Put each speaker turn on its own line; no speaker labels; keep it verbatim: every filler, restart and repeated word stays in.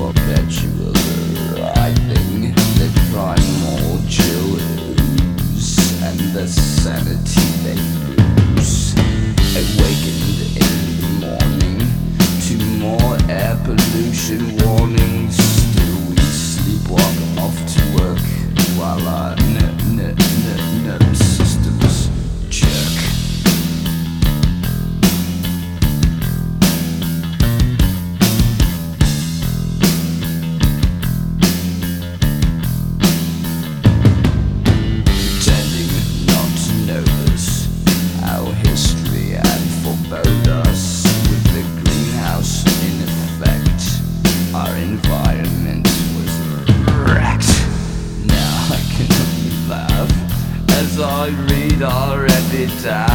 perpetual writhing, the primal chills, and the sanity they lose. Awakened in the morning to more air pollution warnings. Still we sleepwalk off to work while our n- n- n- nervous systems jerk. Pretending not to know this, our history and forebode us with the greenhouse in effect. Our environment was wrecked. Now I can only laugh as I read our epitaph.